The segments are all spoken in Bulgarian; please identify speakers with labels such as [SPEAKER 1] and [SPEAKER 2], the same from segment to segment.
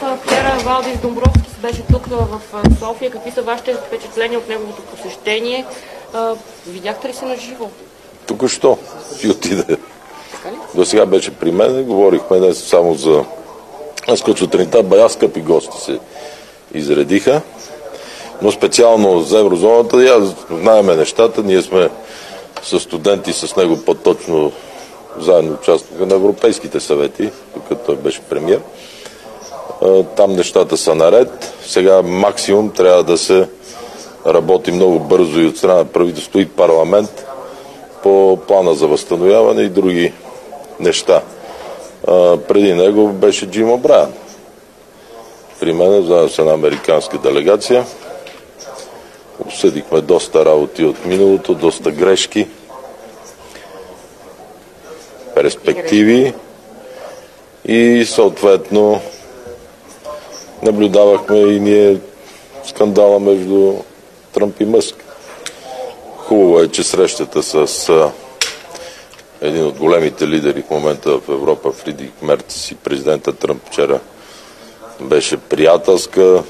[SPEAKER 1] Вчера Валдис Домбровскис беше тук в София. Какви са вашите впечатления от неговото посещение? Видяхте ли се на живо?
[SPEAKER 2] Току-що си отиде. До сега беше при мен, говорихме не само за... Аз като сутринта бая скъпи гости се изредиха, но специално за еврозоната, я знаеме нещата, ние сме с студенти с него по-точно заедно участваха на европейските съвети, докато той беше премиер. Там нещата са наред. Сега максимум трябва да се работи много бързо и от страна на правителство и парламент по плана за възстановяване и други неща. Преди него беше Джим О'Брайан. При мен, заедно с една американска делегация, обсъдихме доста работи от миналото, доста грешки, перспективи и съответно наблюдавахме и ние скандала между Тръмп и Мъск. Хубаво е, че срещата с един от големите лидери в момента в Европа, Фридрих Мерц и президента Тръмп вчера беше приятелска,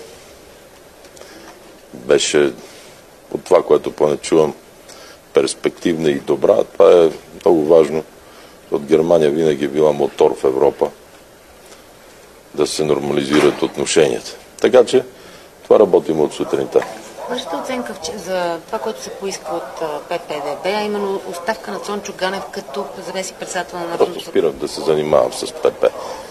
[SPEAKER 2] беше от това, което поне чувам, перспективна и добра. Това е много важно. От Германия винаги е била мотор в Европа да се нормализират отношенията. Така че това работим от сутринта.
[SPEAKER 3] Вашата оценка за това, което се поиска от ППДБ, а именно оставка на Цончо Ганев като заместник-председател на Народното
[SPEAKER 2] събрание. Спирам да се занимавам с ПП.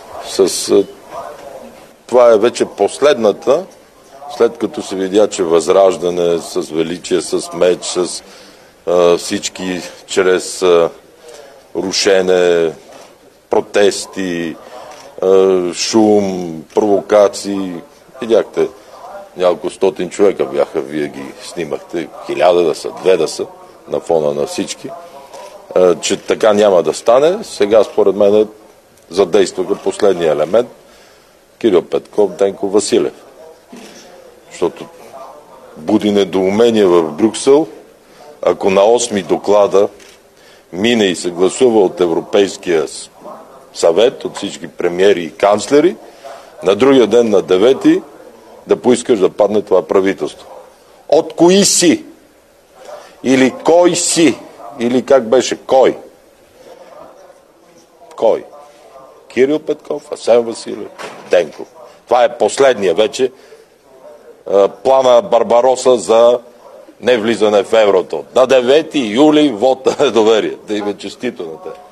[SPEAKER 2] Това е вече последната, след като се видя, че Възраждане с величие, с меч, с всички чрез рушене, протести, шум, провокации. Видяхте, няколко стотин човека бяха, вие ги снимахте, 1000 да са, 2 да са, на фона на всички, че така няма да стане. Сега, според мен, задействаха последния елемент Кирил Петков, Денко Василев. Защото буди недоумение в Брюксел, ако на 8 доклада мине и се гласува от Европейския съвет, от всички премиери и канцлери, на другия ден, на 9-ти, да поискаш да падне това правителство. От кои си? Или кой си? Или как беше? Кой? Кой? Кирил Петков, Асен Василев, Денков. Това е последния вече плана Барбароса за невлизане в еврото. На 9 юли вот на недоверие. Да им е честито на те.